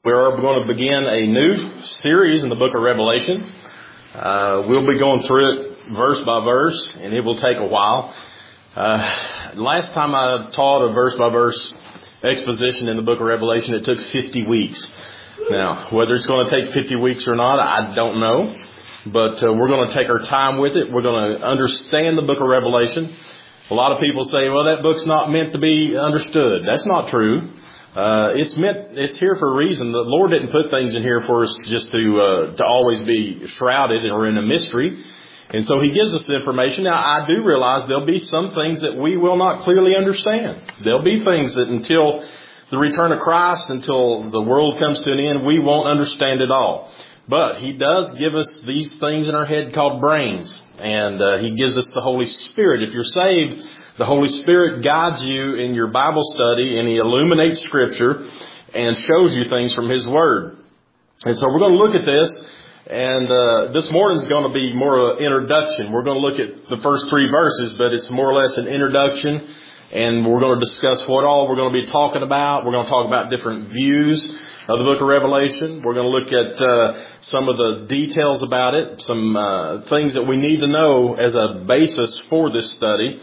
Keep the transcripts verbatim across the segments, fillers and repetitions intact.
We're going to begin a new series in the book of Revelation. Uh, we'll be going through it verse by verse, and it will take a while. Uh, last time I taught a verse by verse exposition in the book of Revelation, it took fifty weeks. Now, whether it's going to take fifty weeks or not, I don't know. But uh, we're going to take our time with it. We're going to understand the book of Revelation. A lot of people say, well, that book's not meant to be understood. That's not true. Uh, it's meant, it's here for a reason. The Lord didn't put things in here for us just to, uh, to always be shrouded or in a mystery. And so He gives us the information. Now, I do realize there'll be some things that we will not clearly understand. There'll be things that until the return of Christ, until the world comes to an end, we won't understand it all. But He does give us these things in our head called brains. And, uh, He gives us the Holy Spirit. If you're saved, the Holy Spirit guides you in your Bible study, and He illuminates Scripture and shows you things from His Word. And so we're going to look at this, and uh, this morning is going to be more of an introduction. We're going to look at the first three verses, but it's more or less an introduction, and we're going to discuss what all we're going to be talking about. We're going to talk about different views of the book of Revelation. We're going to look at uh, some of the details about it, some uh, things that we need to know as a basis for this study.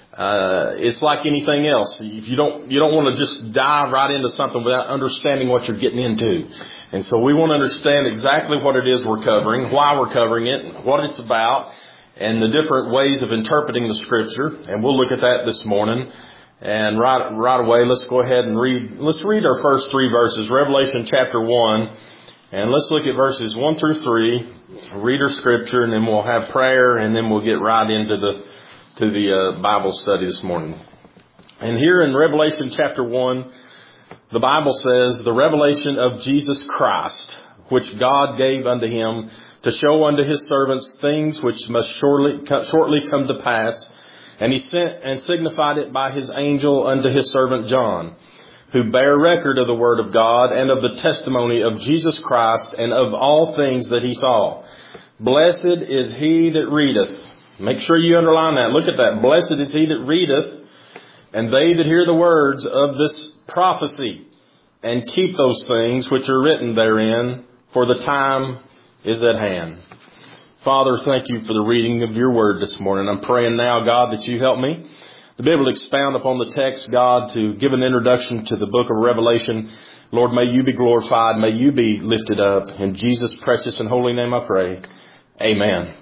Uh, it's like anything else. If you don't, you don't want to just dive right into something without understanding what you're getting into. And so we want to understand exactly what it is we're covering, why we're covering it, what it's about, and the different ways of interpreting the Scripture. And we'll look at that this morning. And right, right away, let's go ahead and read, let's read our first three verses, Revelation chapter one. And let's look at verses one through three, read our Scripture, and then we'll have prayer, and then we'll get right into the to the uh, Bible study this morning. And here in Revelation chapter one, the Bible says, the revelation of Jesus Christ, which God gave unto Him to show unto His servants things which must shortly, shortly come to pass. And He sent and signified it by His angel unto His servant John, who bare record of the word of God and of the testimony of Jesus Christ and of all things that he saw. Blessed is he that readeth. Make sure you underline that. Look at that. Blessed is he that readeth, and they that hear the words of this prophecy, and keep those things which are written therein, for the time is at hand. Father, thank you for the reading of your word this morning. I'm praying now, God, that you help me to be able to expound upon the text, God, to give an introduction to the book of Revelation. Lord, may you be glorified. May you be lifted up. In Jesus' precious and holy name I pray. Amen.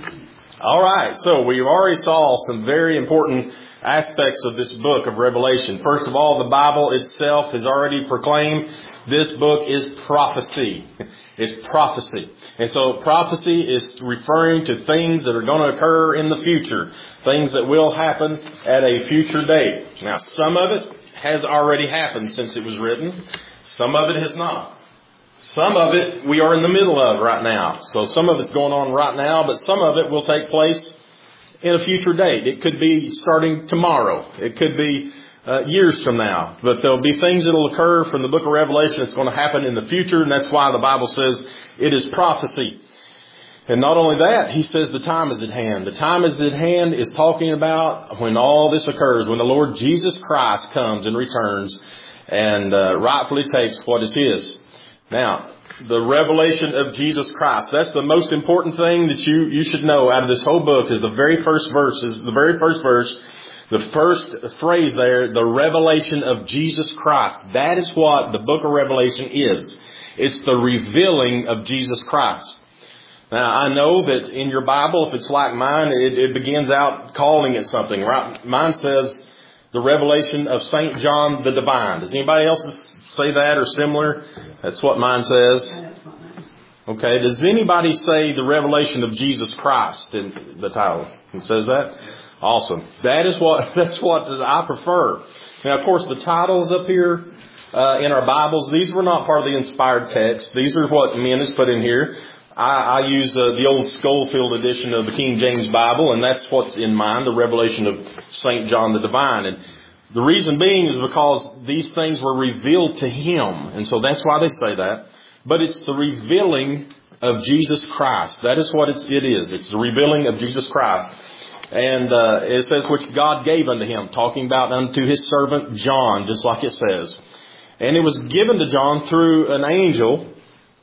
All right, so we've already saw some very important aspects of this book of Revelation. First of all, the Bible itself has already proclaimed this book is prophecy. It's prophecy. And so prophecy is referring to things that are going to occur in the future, things that will happen at a future date. Now, some of it has already happened since it was written. Some of it has not. Some of it we are in the middle of right now. So some of it's going on right now, but some of it will take place in a future date. It could be starting tomorrow. It could be uh, years from now. But there'll be things that will occur from the book of Revelation that's going to happen in the future, and that's why the Bible says it is prophecy. And not only that, he says the time is at hand. The time is at hand is talking about when all this occurs, when the Lord Jesus Christ comes and returns and uh, rightfully takes what is His. Now, the revelation of Jesus Christ, that's the most important thing that you, you should know out of this whole book is the very first verse, is the very first verse, the first phrase there, the revelation of Jesus Christ. That is what the book of Revelation is. It's the revealing of Jesus Christ. Now, I know that in your Bible, if it's like mine, it, it begins out calling it something, right? Mine says the revelation of Saint John the Divine. Does anybody else say that or similar? That's what mine says. Okay. Does anybody say the revelation of Jesus Christ in the title? It says that? Awesome. That is what, that's what I prefer. Now, of course, the titles up here uh, in our Bibles, these were not part of the inspired text. These are what men has put in here. I, I use uh, the old Schofield edition of the King James Bible, and that's what's in mine, the revelation of Saint John the Divine. And the reason being is because these things were revealed to him. And so that's why they say that. But it's the revealing of Jesus Christ. That is what it's, it is. It's the revealing of Jesus Christ. And uh, it says, which God gave unto him, talking about unto his servant John, just like it says. And it was given to John through an angel,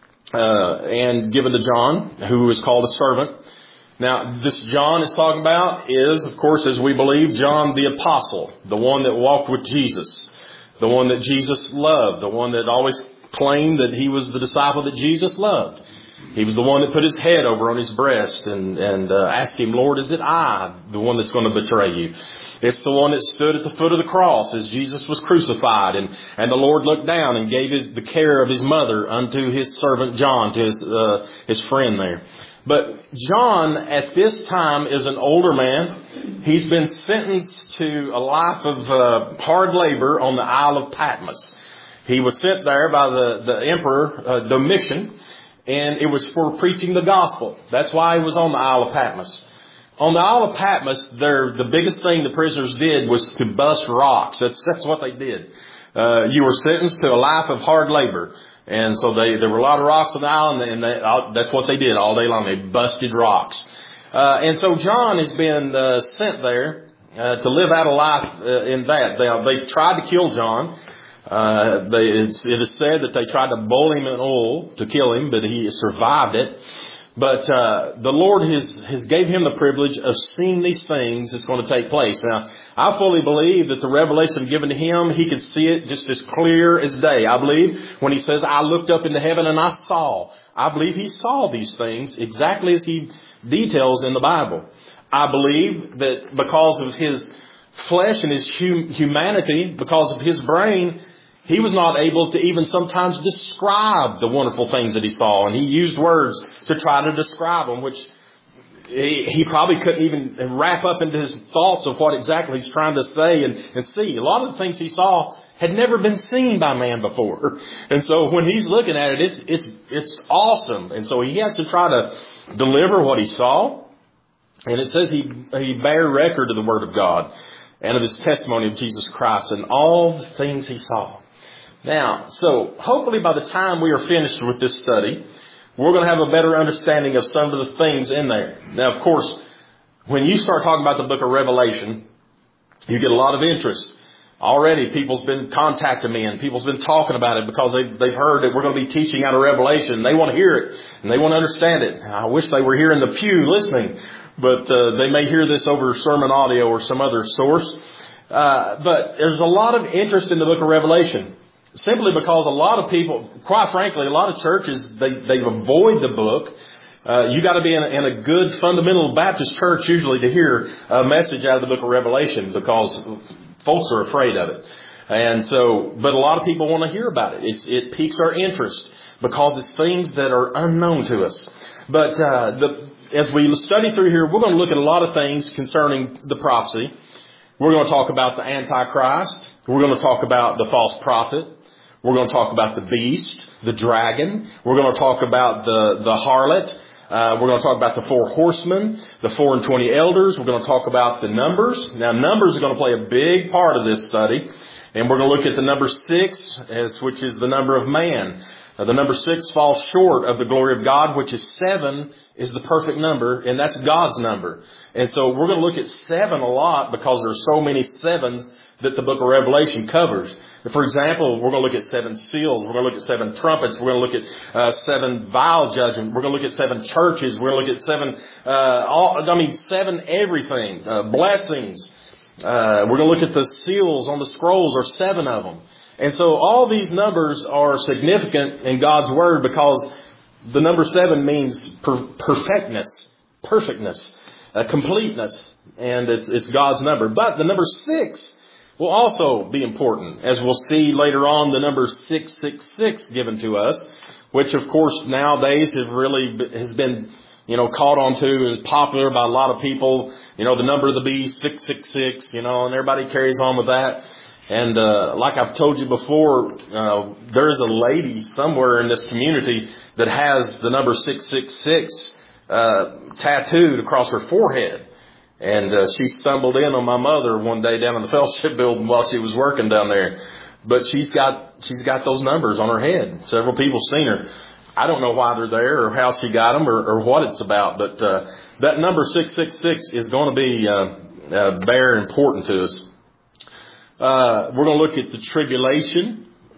uh, and given to John, who was called a servant. Now, this John is talking about is, of course, as we believe, John the Apostle, the one that walked with Jesus, the one that Jesus loved, the one that always claimed that he was the disciple that Jesus loved. He was the one that put his head over on his breast and, and uh, asked him, Lord, is it I, the one that's going to betray you? It's the one that stood at the foot of the cross as Jesus was crucified. And, and the Lord looked down and gave his, the care of his mother unto his servant John, to his, uh, his friend there. But John at this time is an older man. He's been sentenced to a life of uh, hard labor on the Isle of Patmos. He was sent there by the, the emperor uh, Domitian, and it was for preaching the gospel. That's why he was on the Isle of Patmos. On the Isle of Patmos, the biggest thing the prisoners did was to bust rocks. That's, that's what they did. Uh, you were sentenced to a life of hard labor. And so they, there were a lot of rocks on the island, and they, that's what they did all day long. They busted rocks. Uh, and so John has been uh, sent there uh, to live out a life uh, in that. They, they tried to kill John. Uh, they, it's, it is said that they tried to boil him in oil to kill him, but he survived it. But uh, the Lord has, has gave him the privilege of seeing these things that's going to take place. Now, I fully believe that the revelation given to him, he could see it just as clear as day. I believe when he says, I looked up into heaven and I saw. I believe he saw these things exactly as he details in the Bible. I believe that because of his flesh and his hum- humanity, because of his brain, he was not able to even sometimes describe the wonderful things that he saw. And he used words to try to describe them, which he, he probably couldn't even wrap up into his thoughts of what exactly he's trying to say and, and see. A lot of the things he saw had never been seen by man before. And so when he's looking at it, it's, it's, it's awesome. And so he has to try to deliver what he saw. And it says he, he bare record of the word of God and of his testimony of Jesus Christ and all the things he saw. Now, so hopefully by the time we are finished with this study, we're going to have a better understanding of some of the things in there. Now, of course, when you start talking about the book of Revelation, you get a lot of interest. Already, people's been contacting me and people's been talking about it because they've, they've heard that we're going to be teaching out of Revelation. They want to hear it and they want to understand it. I wish they were here in the pew listening, but uh, they may hear this over sermon audio or some other source. Uh, but there's a lot of interest in the book of Revelation. Simply because a lot of people, quite frankly, a lot of churches, they, they avoid the book. Uh, you got to be in a, in a good fundamental Baptist church usually to hear a message out of the book of Revelation because folks are afraid of it. And so, but a lot of people want to hear about it. It's, it piques our interest because it's things that are unknown to us. But, uh, the, as we study through here, we're going to look at a lot of things concerning the prophecy. We're going to talk about the Antichrist. We're going to talk about the false prophet. We're going to talk about the beast, the dragon. We're going to talk about the, the harlot. Uh, we're going to talk about the four horsemen, the four and twenty elders. We're going to talk about the numbers. Now, numbers are going to play a big part of this study. And we're going to look at the number six, as which is the number of man. Now, the number six falls short of the glory of God, which is seven is the perfect number, and that's God's number. And so we're going to look at seven a lot because there's so many sevens that the book of Revelation covers. For example, we're going to look at seven seals. We're going to look at seven trumpets. We're going to look at uh, seven vial judgment. We're going to look at seven churches. We're going to look at seven, uh, all, I mean, seven everything, uh, blessings. Uh, we're going to look at the seals on the scrolls, or seven of them. And so all these numbers are significant in God's Word because the number seven means per- perfectness, perfectness, uh, completeness, and it's, it's God's number. But the number six will also be important, as we'll see later on the number six six six given to us, which of course nowadays have really has been, you know, caught on to, is popular by a lot of people. You know, the number of the beast, six six six, you know, and everybody carries on with that. And uh, like I've told you before, uh, there is a lady somewhere in this community that has the number six six six uh, tattooed across her forehead. And uh, she stumbled in on my mother one day down in the fellowship building while she was working down there. But she's got she's got those numbers on her head. Several people seen her. I don't know why they're there or how she got them or, or what it's about. But uh, that number six six six is going to be uh, uh, very important to us. Uh, we're going to look at the tribulation.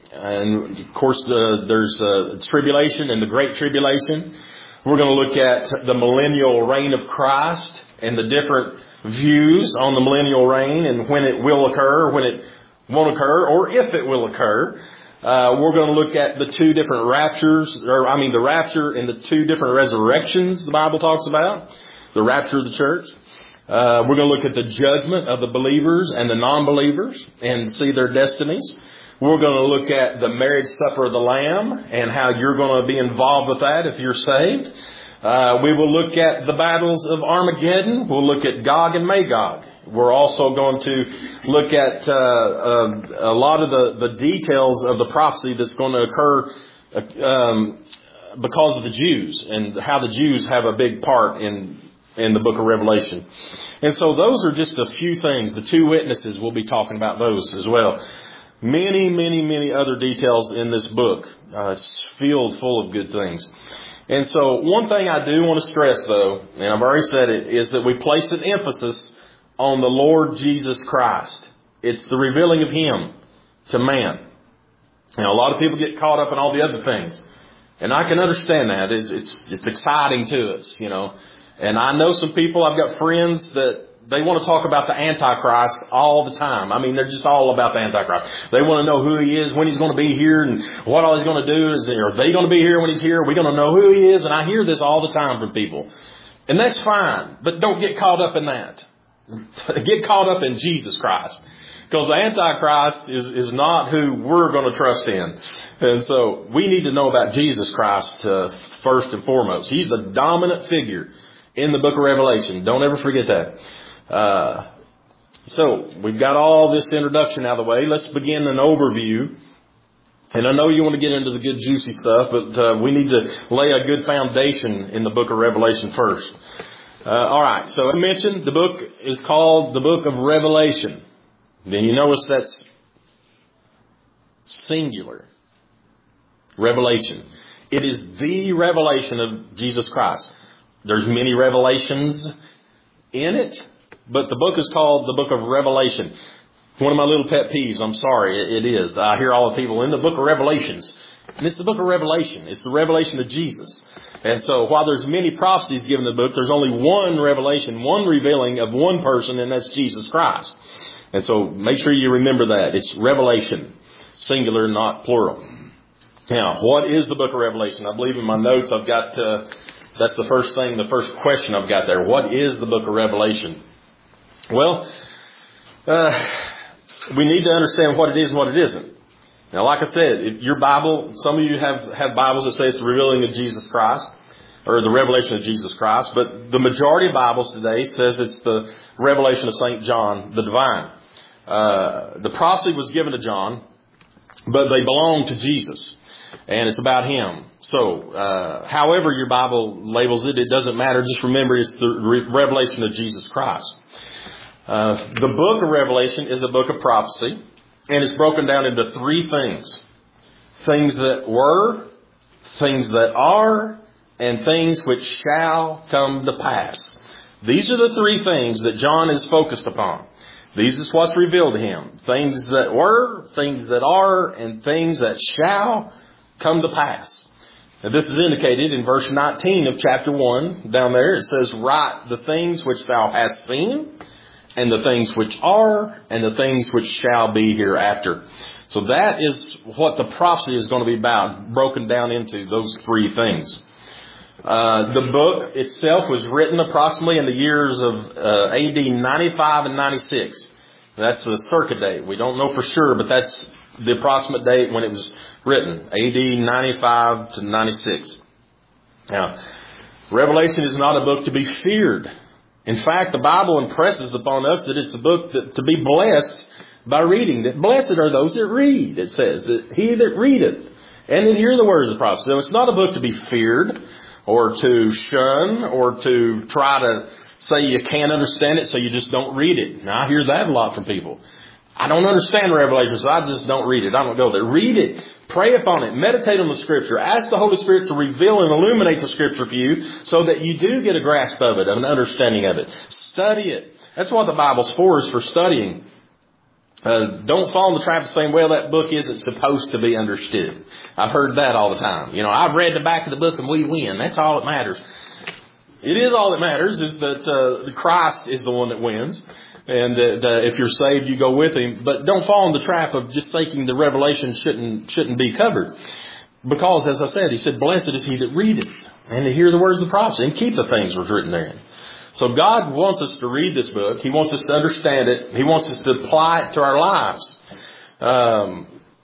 and of course, uh, there's uh, tribulation and the Great Tribulation. We're going to look at the millennial reign of Christ and the different views on the millennial reign and when it will occur, when it won't occur, or if it will occur. Uh, we're going to look at the two different raptures, or I mean the rapture and the two different resurrections the Bible talks about, the rapture of the church. Uh, we're going to look at the judgment of the believers and the non-believers and see their destinies. We're going to look at the marriage supper of the Lamb and how you're going to be involved with that if you're saved. Uh, we will look at the battles of Armageddon. We'll look at Gog and Magog. We're also going to look at uh, uh, a lot of the, the details of the prophecy that's going to occur um, because of the Jews and how the Jews have a big part in in the book of Revelation. And so those are just a few things. The two witnesses, we'll be talking about those as well. Many, many, many other details in this book. Uh, it's filled full of good things. And so one thing I do want to stress, though, and I've already said it, is that we place an emphasis on the Lord Jesus Christ. It's the revealing of Him to man. Now, a lot of people get caught up in all the other things. And I can understand that. It's, it's, it's exciting to us, you know. And I know some people, I've got friends that they want to talk about the Antichrist all the time. I mean, they're just all about the Antichrist. They want to know who he is, when he's going to be here, and what all he's going to do. Is are they going to be here when he's here? Are we going to know who he is? And I hear this all the time from people. And that's fine, but don't get caught up in that. Get caught up in Jesus Christ. Because the Antichrist is, is not who we're going to trust in. And so we need to know about Jesus Christ uh, first and foremost. He's the dominant figure in the book of Revelation. Don't ever forget that. Uh, so we've got all this introduction out of the way. Let's begin an overview. And I know you want to get into the good juicy stuff, but uh, we need to lay a good foundation in the book of Revelation first. Uh, all right. So as I mentioned, the book is called the book of Revelation. Then you notice that's singular. Revelation. It is the revelation of Jesus Christ. There's many revelations in it, but the book is called the book of Revelation. One of my little pet peeves, I'm sorry, it is. I hear all the people in the book of Revelations. And it's the book of Revelation. It's the revelation of Jesus. And so while there's many prophecies given in the book, there's only one revelation, one revealing of one person, and that's Jesus Christ. And so make sure you remember that. It's revelation, singular, not plural. Now, what is the book of Revelation? I believe in my notes I've got, uh, that's the first thing, the first question I've got there. What is the book of Revelation? Well, uh, we need to understand what it is and what it isn't. Now, like I said, if your Bible, some of you have, have Bibles that say it's the revealing of Jesus Christ, or the revelation of Jesus Christ, but the majority of Bibles today says it's the revelation of Saint John the Divine. Uh, the prophecy was given to John, but they belong to Jesus, and it's about Him. So, uh, however your Bible labels it, it doesn't matter. Just remember it's the re- revelation of Jesus Christ. Uh, the book of Revelation is a book of prophecy, and it's broken down into three things. Things that were, things that are, and things which shall come to pass. These are the three things that John is focused upon. These is what's revealed to him. Things that were, things that are, and things that shall come to pass. Now, this is indicated in verse nineteen of chapter one. Down there it says, write the things which thou hast seen, and the things which are, and the things which shall be hereafter. So that is what the prophecy is going to be about, broken down into those three things. Uh, the book itself was written approximately in the years of uh, A D ninety-five and ninety-six. That's the circa date. We don't know for sure, but that's the approximate date when it was written, A D ninety-five to ninety-six. Now, Revelation is not a book to be feared. In fact, the Bible impresses upon us that it's a book that, to be blessed by reading. That blessed are those that read, it says, that he that readeth and that hear the words of the prophet. So it's not a book to be feared or to shun or to try to say you can't understand it so you just don't read it. Now, I hear that a lot from people. I don't understand Revelation, so I just don't read it. I don't go there. Read it. Pray upon it. Meditate on the Scripture. Ask the Holy Spirit to reveal and illuminate the Scripture for you so that you do get a grasp of it, an understanding of it. Study it. That's what the Bible's for, is for studying. Uh, don't fall in the trap of saying, well, that book isn't supposed to be understood. I've heard that all the time. You know, I've read the back of the book and we win. That's all that matters. It is all that matters is that uh, the Christ is the one that wins. And that uh, if you're saved, you go with Him. But don't fall in the trap of just thinking the revelation shouldn't shouldn't be covered. Because, as I said, He said, blessed is he that readeth, and to hear the words of the prophecy, and keep the things which are written therein. So God wants us to read this book. He wants us to understand it. He wants us to apply it to our lives. Um,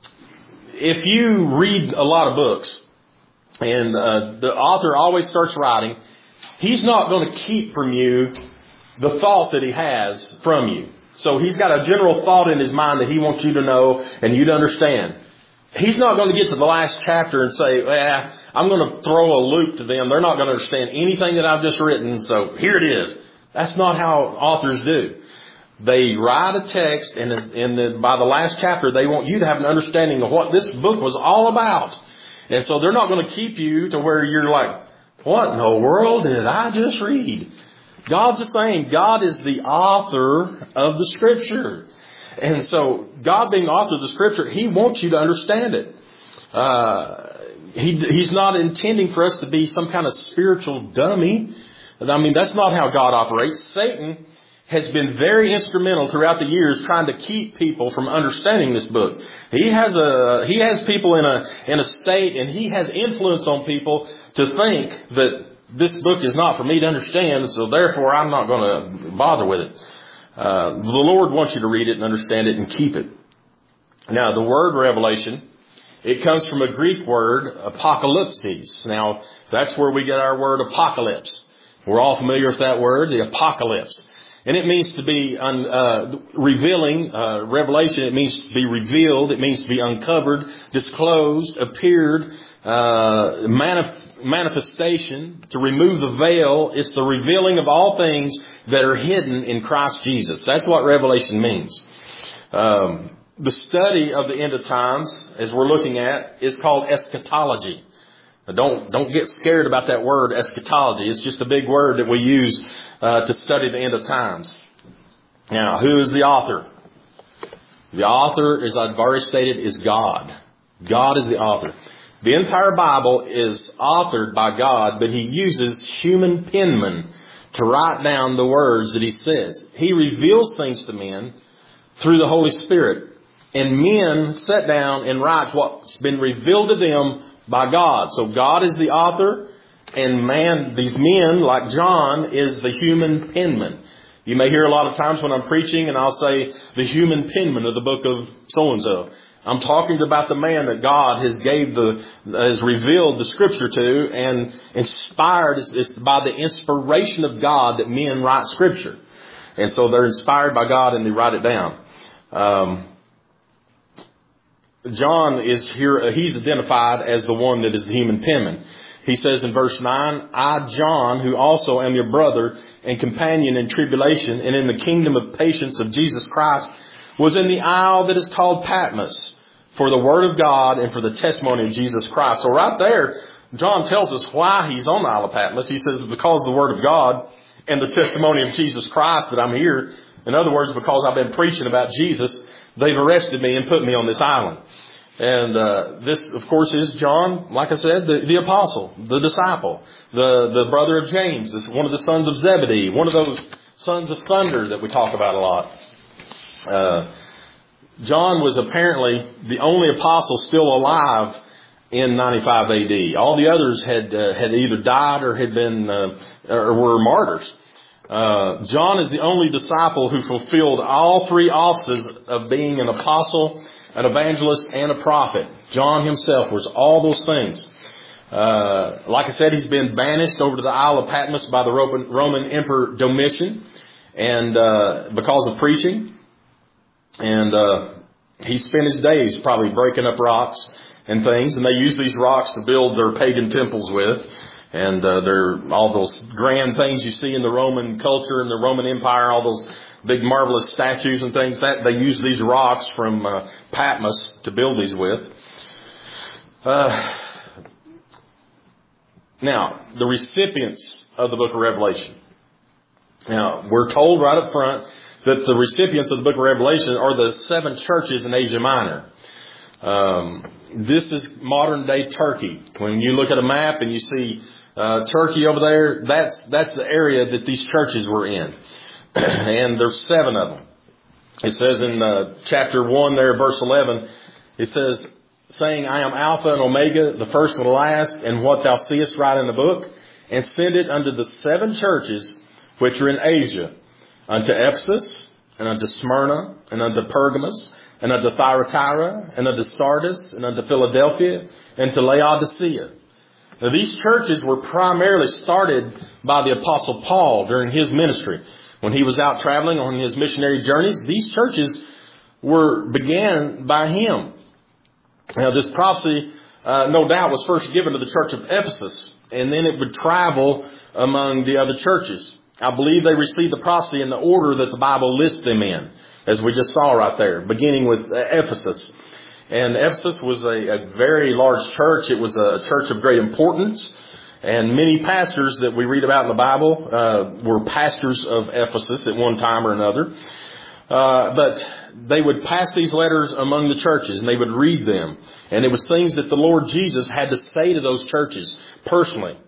if you read a lot of books, and uh, the author always starts writing, he's not going to keep from you the thought that he has from you. So he's got a general thought in his mind that he wants you to know and you to understand. He's not going to get to the last chapter and say, well, I'm going to throw a loop to them. They're not going to understand anything that I've just written. So here it is. That's not how authors do. They write a text, and, and the, by the last chapter, they want you to have an understanding of what this book was all about. And so they're not going to keep you to where you're like, what in the world did I just read? God's the same. God is the author of the Scripture. And so God being the author of the Scripture, He wants you to understand it. Uh, he, he's not intending for us to be some kind of spiritual dummy. I mean, that's not how God operates. Satan has been very instrumental throughout the years trying to keep people from understanding this book. He has a he has people in a in a state, and he has influence on people to think that this book is not for me to understand, so therefore I'm not going to bother with it. Uh, the Lord wants you to read it and understand it and keep it. Now, the word revelation, it comes from a Greek word, apocalypsis. Now, that's where we get our word apocalypse. We're all familiar with that word, the apocalypse. And it means to be un, uh, revealing, uh, revelation. It means to be revealed. It means to be uncovered, disclosed, appeared, uh, manif- manifestation, to remove the veil. It's the revealing of all things that are hidden in Christ Jesus. That's what revelation means. Um, the study of the end of times, as we're looking at, is called eschatology. Now don't don't get scared about that word eschatology. It's just a big word that we use uh, to study the end of times. Now, who is the author? The author, as I've already stated, is God. God is the author. The entire Bible is authored by God, but He uses human penmen to write down the words that He says. He reveals things to men through the Holy Spirit. And men sit down and write what's been revealed to them by God. So God is the author, and man, these men, like John, is the human penman. You may hear a lot of times when I'm preaching and I'll say the human penman of the book of so-and-so. I'm talking about the man that God has gave the, has revealed the Scripture to, and inspired. It's, it's by the inspiration of God that men write Scripture. And so they're inspired by God and they write it down. Um, John is here, he's identified as the one that is the human penman. He says in verse nine, I, John, who also am your brother and companion in tribulation and in the kingdom of patience of Jesus Christ, was in the isle that is called Patmos for the word of God and for the testimony of Jesus Christ. So right there, John tells us why he's on the Isle of Patmos. He says, because of the word of God and the testimony of Jesus Christ that I'm here. In other words, because I've been preaching about Jesus, they've arrested me and put me on this island. And uh, this, of course, is John, like I said, the, the apostle, the disciple, the, the brother of James, one of the sons of Zebedee, one of those sons of thunder that we talk about a lot. Uh, John was apparently the only apostle still alive in ninety-five A D. All the others had uh, had either died or had been uh, or were martyrs. Uh, John is the only disciple who fulfilled all three offices of being an apostle, an evangelist, and a prophet. John himself was all those things. Uh, like I said, he's been banished over to the Isle of Patmos by the Roman, Roman Emperor Domitian, and uh, because of preaching. And uh, he spent his days probably breaking up rocks and things, and they use these rocks to build their pagan temples with. And uh, they're all those grand things you see in the Roman culture and the Roman Empire, all those big marvelous statues and things, that they use these rocks from uh, Patmos to build these with. Uh, now, the recipients of the book of Revelation. Now, we're told right up front that the recipients of the book of Revelation are the seven churches in Asia Minor. Um, this is modern day Turkey. When you look at a map and you see uh, Turkey over there, that's that's the area that these churches were in. And there's seven of them. It says in uh, chapter one there, verse eleven, it says, saying, I am Alpha and Omega, the first and the last, and what thou seest write in the book, and send it unto the seven churches which are in Asia, unto Ephesus, and unto Smyrna, and unto Pergamos, and unto Thyatira, and unto Sardis, and unto Philadelphia, and to Laodicea. Now these churches were primarily started by the Apostle Paul during his ministry. When he was out traveling on his missionary journeys, these churches were began by him. Now this prophecy, uh, no doubt, was first given to the church of Ephesus, and then it would travel among the other churches. I believe they received the prophecy in the order that the Bible lists them in, as we just saw right there, beginning with Ephesus. And Ephesus was a, a very large church. It was a church of great importance. And many pastors that we read about in the Bible uh, were pastors of Ephesus at one time or another. Uh, but they would pass these letters among the churches and they would read them. And it was things that the Lord Jesus had to say to those churches personally.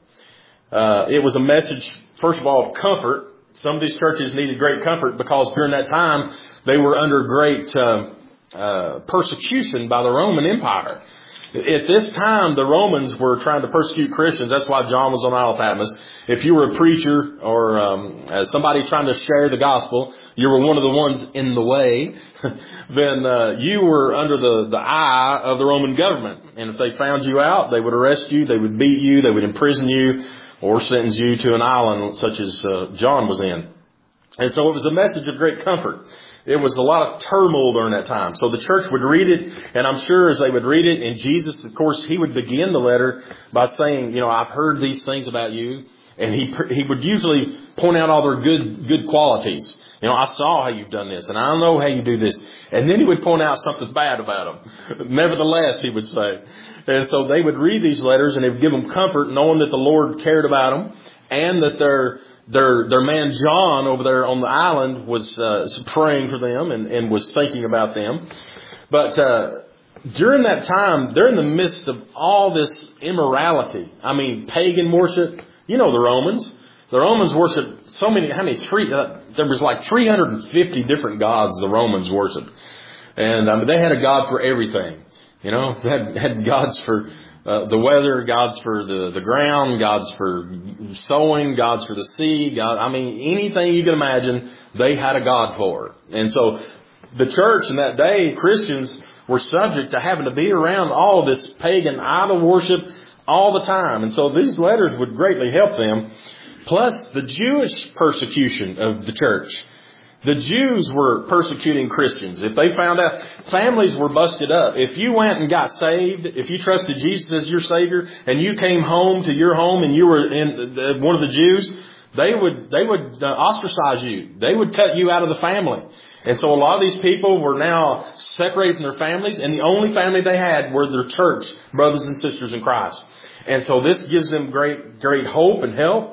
Uh, it was a message, first of all, of comfort. Some of these churches needed great comfort because during that time they were under great uh, uh, persecution by the Roman Empire. At this time, the Romans were trying to persecute Christians. That's why John was on Isle of Patmos. If you were a preacher or um, as somebody trying to share the gospel, you were one of the ones in the way, then uh, you were under the, the eye of the Roman government. And if they found you out, they would arrest you, they would beat you, they would imprison you, or sentence you to an island such as uh, John was in. And so it was a message of great comfort. It was a lot of turmoil during that time. So the church would read it, and I'm sure as they would read it, and Jesus, of course, he would begin the letter by saying, you know, I've heard these things about you. And he he would usually point out all their good good qualities. You know, I saw how you've done this, and I know how you do this. And then he would point out something bad about them. Nevertheless, he would say. And so they would read these letters, and it would give them comfort, knowing that the Lord cared about them, and that their their their man John over there on the island was uh, praying for them and, and was thinking about them. But uh, during that time, they're in the midst of all this immorality. I mean, pagan worship. You know the Romans. The Romans worshiped so many. How many? Three. Uh, there was like three hundred fifty different gods the Romans worshiped, and um, they had a god for everything. You know, they had, had gods for uh, the weather, gods for the, the ground, gods for sowing, gods for the sea. God, I mean, anything you can imagine, they had a god for. And so the church in that day, Christians were subject to having to be around all of this pagan idol worship all the time. And so these letters would greatly help them. Plus the Jewish persecution of the church. The Jews were persecuting Christians. If they found out, families were busted up. If you went and got saved, if you trusted Jesus as your Savior, and you came home to your home and you were in the, one of the Jews, they would they would uh, ostracize you. They would cut you out of the family. And so a lot of these people were now separated from their families, and the only family they had were their church brothers and sisters in Christ. And so this gives them great great hope and help.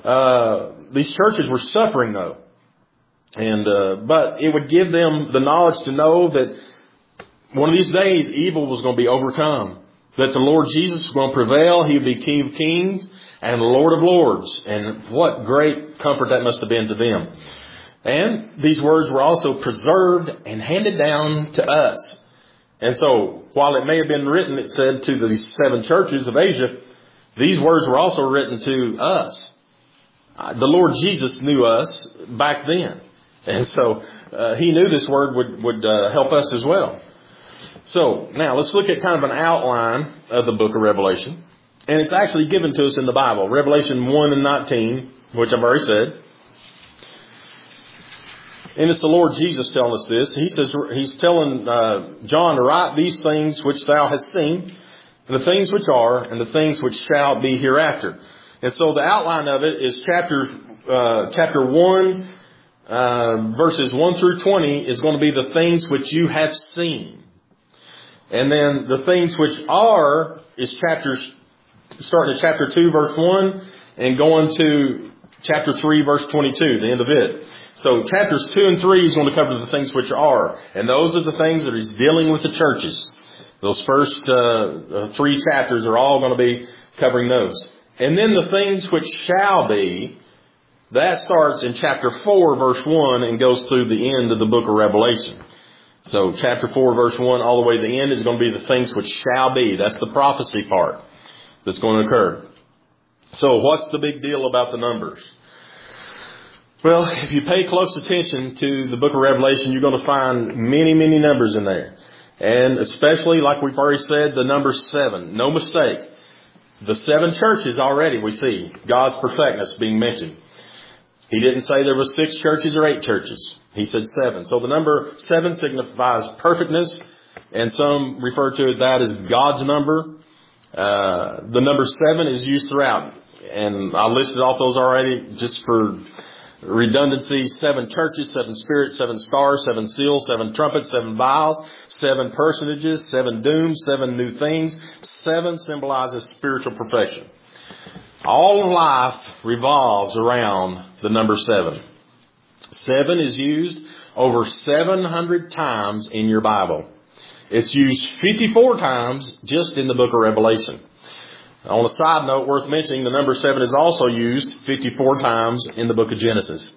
Uh, these churches were suffering though. And, uh, but it would give them the knowledge to know that one of these days evil was going to be overcome. That the Lord Jesus was going to prevail. He would be King of Kings and Lord of Lords. And what great comfort that must have been to them. And these words were also preserved and handed down to us. And so while it may have been written, it said to the seven churches of Asia, these words were also written to us. The Lord Jesus knew us back then. And so uh, he knew this word would, would uh, help us as well. So now let's look at kind of an outline of the book of Revelation. And it's actually given to us in the Bible. Revelation one and nineteen, which I've already said. And it's the Lord Jesus telling us this. He says, he's telling uh, John to write these things which thou hast seen, and the things which are, and the things which shall be hereafter. And so the outline of it is chapters, uh, chapter one, Uh, verses one through twenty is going to be the things which you have seen. And then the things which are is chapters, starting at chapter two, verse one, and going to chapter three, verse twenty-two, the end of it. So chapters two and three is going to cover the things which are. And those are the things that he's dealing with the churches. Those first uh, three chapters are all going to be covering those. And then the things which shall be, that starts in chapter four, verse one, and goes through the end of the book of Revelation. So chapter four, verse one, all the way to the end is going to be the things which shall be. That's the prophecy part that's going to occur. So what's the big deal about the numbers? Well, if you pay close attention to the book of Revelation, you're going to find many, many numbers in there. And especially, like we've already said, the number seven. No mistake. The seven churches already we see God's perfectness being mentioned. He didn't say there was six churches or eight churches. He said seven. So the number seven signifies perfectness, and some refer to that as God's number. Uh, the number seven is used throughout, and I listed off those already just for redundancy. Seven churches, seven spirits, seven stars, seven seals, seven trumpets, seven vials, seven personages, seven dooms, seven new things. Seven symbolizes spiritual perfection. All of life revolves around the number seven. Seven is used over seven hundred times in your Bible. It's used fifty-four times just in the book of Revelation. On a side note, worth mentioning, the number seven is also used fifty-four times in the book of Genesis.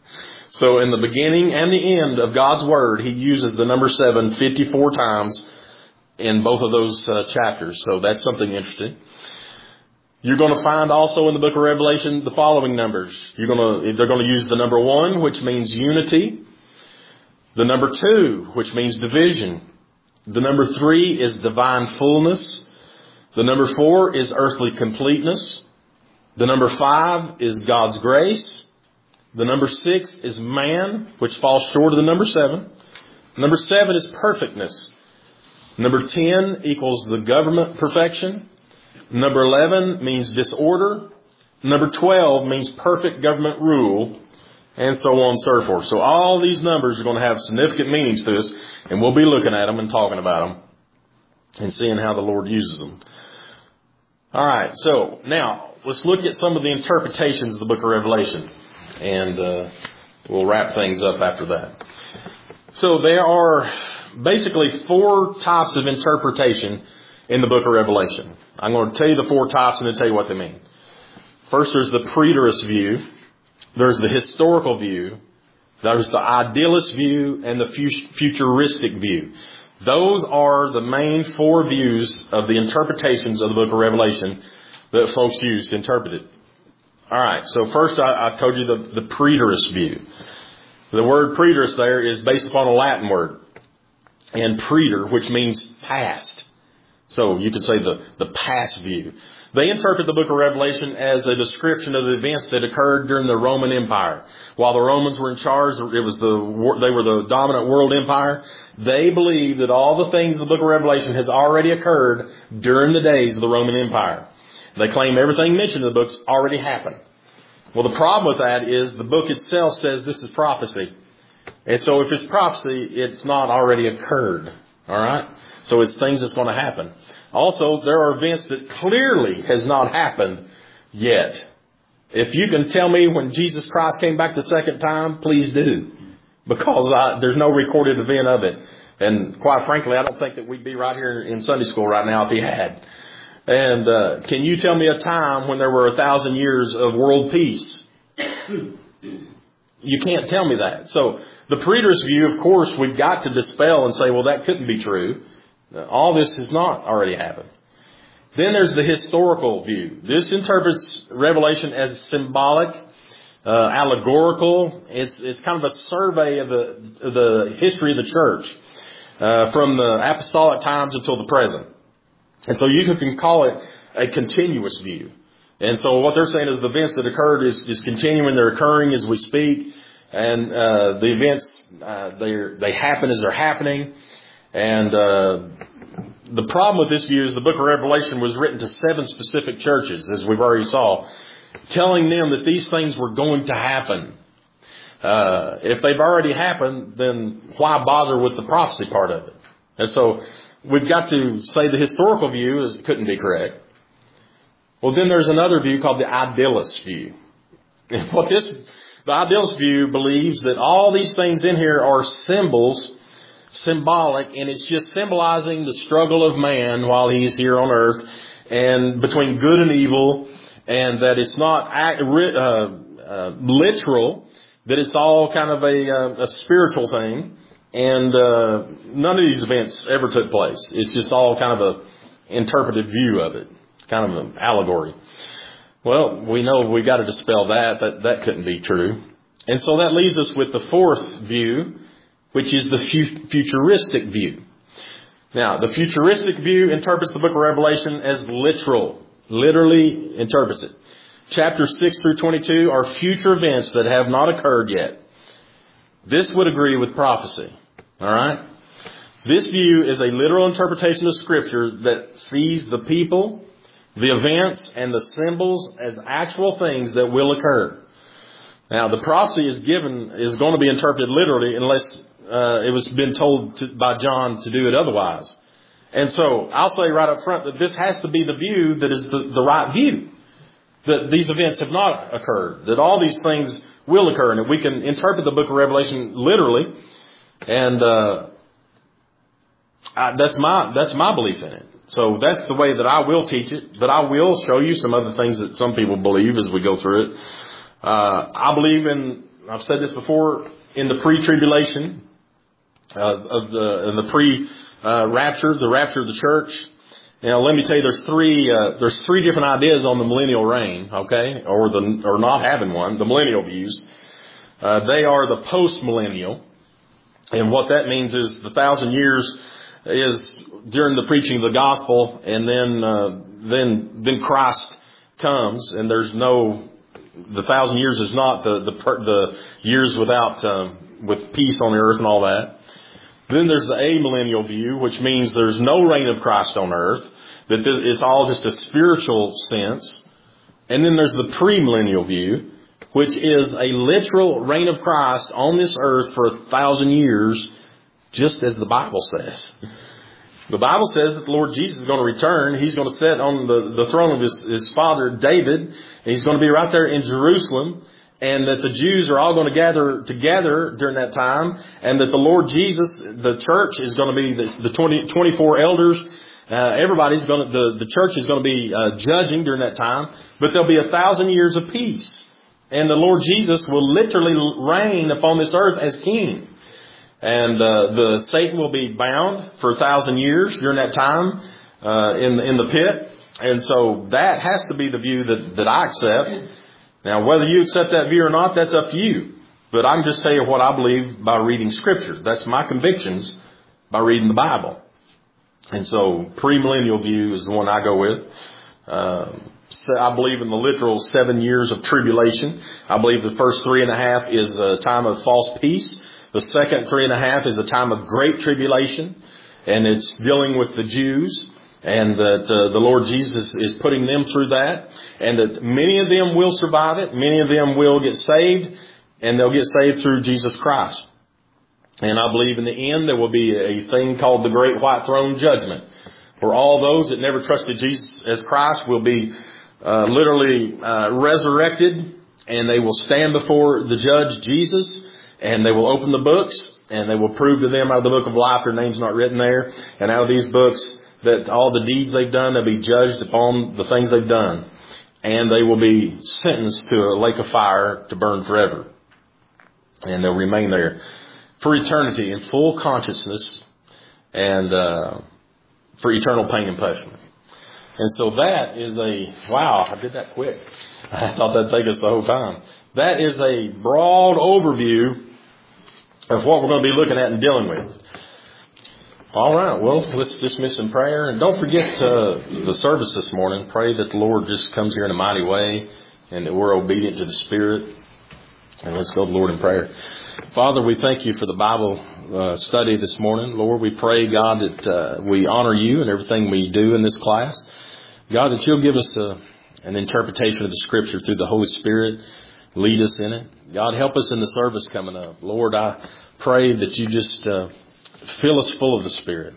So in the beginning and the end of God's Word, He uses the number seven fifty-four times in both of those uh, chapters. So that's something interesting. You're going to find also in the book of Revelation the following numbers. You're going to, they're going to use the number one, which means unity. The number two, which means division. The number three is divine fullness. The number four is earthly completeness. The number five is God's grace. The number six is man, which falls short of the number seven. Number seven is perfectness. Number ten equals the government perfection. Number eleven means disorder. Number twelve means perfect government rule. And so on and so forth. So all these numbers are going to have significant meanings to us. And we'll be looking at them and talking about them. And seeing how the Lord uses them. All right. So now let's look at some of the interpretations of the book of Revelation. And uh, we'll wrap things up after that. So there are basically four types of interpretation in the book of Revelation. I'm going to tell you the four types and then tell you what they mean. First, there's the preterist view. There's the historical view. There's the idealist view and the futuristic view. Those are the main four views of the interpretations of the book of Revelation that folks use to interpret it. All right. So first, I, I told you the, the preterist view. The word preterist there is based upon a Latin word. And preter, which means past. So you could say the, the past view. They interpret the book of Revelation as a description of the events that occurred during the Roman Empire. While the Romans were in charge, it was the, they were the dominant world empire. They believe that all the things in the book of Revelation has already occurred during the days of the Roman Empire. They claim everything mentioned in the books already happened. Well, the problem with that is the book itself says this is prophecy. And so if it's prophecy, it's not already occurred. All right? So it's things that's going to happen. Also, there are events that clearly has not happened yet. If you can tell me when Jesus Christ came back the second time, please do. Because I, there's no recorded event of it. And quite frankly, I don't think that we'd be right here in Sunday school right now if he had. And uh, can you tell me a time when there were a thousand years of world peace? You can't tell me that. So the preterist view, of course, we've got to dispel and say, well, that couldn't be true. All this has not already happened. Then there's the historical view. This interprets Revelation as symbolic, uh, allegorical. It's it's kind of a survey of the of the history of the church uh, from the apostolic times until the present. And so you can call it a continuous view. And so what they're saying is the events that occurred is, is continuing. They're occurring as we speak. And uh, the events, uh, they they happen as they're happening. And uh, the problem with this view is the book of Revelation was written to seven specific churches, as we've already saw, telling them that these things were going to happen. Uh, if they've already happened, then why bother with the prophecy part of it? And so we've got to say the historical view is, couldn't be correct. Well, then there's another view called the idealist view. what this, the idealist view believes that all these things in here are symbols, symbolic, and it's just symbolizing the struggle of man while he's here on earth and between good and evil, and that it's not uh, uh, literal, that it's all kind of a, uh, a spiritual thing, and uh, none of these events ever took place. It's just all kind of a interpreted view of it, kind of an allegory. Well, we know we got to dispel that, that that couldn't be true. And so that leaves us with the fourth view, which is the futuristic view. Now, the futuristic view interprets the book of Revelation as literal, literally interprets it. Chapters six through twenty-two are future events that have not occurred yet. This would agree with prophecy. All right? This view is a literal interpretation of Scripture that sees the people, the events, and the symbols as actual things that will occur. Now, the prophecy is given is going to be interpreted literally unless uh, it was been told to, by John to do it otherwise. And so I'll say right up front that this has to be the view that is the, the right view. That these events have not occurred. That all these things will occur. And that we can interpret the book of Revelation literally. And uh, I, that's my that's my belief in it. So that's the way that I will teach it. But I will show you some other things that some people believe as we go through it. Uh, I believe in, I've said this before, in the pre-tribulation, uh, of the, in the pre-rapture, the rapture of the church. You know, let me tell you, there's three, uh, there's three different ideas on the millennial reign, okay? Or the, or not having one, the millennial views. Uh, they are the post-millennial. And what that means is the thousand years is during the preaching of the gospel, and then, uh, then, then Christ comes, and there's no, the thousand years is not the, the, the years without, um, with peace on the earth and all that. Then there's the amillennial view, which means there's no reign of Christ on earth, that it's all just a spiritual sense. And then there's the premillennial view, which is a literal reign of Christ on this earth for a thousand years, just as the Bible says. The Bible says that the Lord Jesus is going to return. He's going to sit on the, the throne of his, his father David. And he's going to be right there in Jerusalem. And that the Jews are all going to gather together during that time. And that the Lord Jesus, the church, is going to be the, the twenty, twenty-four elders. Uh, everybody's going to, the, the church is going to be uh, judging during that time. But there'll be a thousand years of peace. And the Lord Jesus will literally reign upon this earth as king. And uh, the Satan will be bound for a thousand years during that time uh, in, in the pit. And so that has to be the view that, that I accept. Now, whether you accept that view or not, that's up to you. But I can just tell you what I believe by reading Scripture. That's my convictions by reading the Bible. And so premillennial view is the one I go with. Uh, I believe in the literal seven years of tribulation. I believe the first three and a half is a time of false peace. The second three and a half is a time of great tribulation. And it's dealing with the Jews. And that uh, the Lord Jesus is putting them through that. And that many of them will survive it. Many of them will get saved. And they'll get saved through Jesus Christ. And I believe in the end there will be a thing called the Great White Throne Judgment. Where all those that never trusted Jesus as Christ will be uh, literally uh, resurrected. And they will stand before the judge Jesus. And they will open the books. And they will prove to them out of the book of life their name's not written there. And out of these books, that all the deeds they've done, they'll be judged upon the things they've done. And they will be sentenced to a lake of fire to burn forever. And they'll remain there for eternity in full consciousness and uh, for eternal pain and punishment. And so that is a, wow, I did that quick. I thought that'd take us the whole time. That is a broad overview of what we're going to be looking at and dealing with. All right, well, let's dismiss in prayer. And don't forget uh, the service this morning. Pray that the Lord just comes here in a mighty way and that we're obedient to the Spirit. And let's go to the Lord in prayer. Father, we thank you for the Bible uh, study this morning. Lord, we pray, God, that uh, we honor you in everything we do in this class. God, that you'll give us a, an interpretation of the Scripture through the Holy Spirit. Lead us in it. God, help us in the service coming up. Lord, I pray that you just uh, fill us full of the Spirit.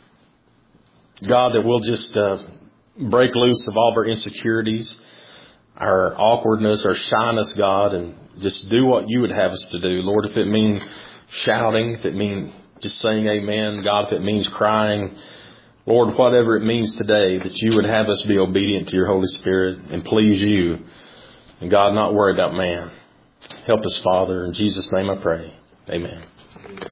God, that we'll just uh, break loose of all of our insecurities. our awkwardness, our shyness, God, and just do what you would have us to do. Lord, if it means shouting, if it means just saying amen, God, if it means crying, Lord, whatever it means today, that you would have us be obedient to your Holy Spirit and please you. And God, not worry about man. Help us, Father. In Jesus' name I pray. Amen.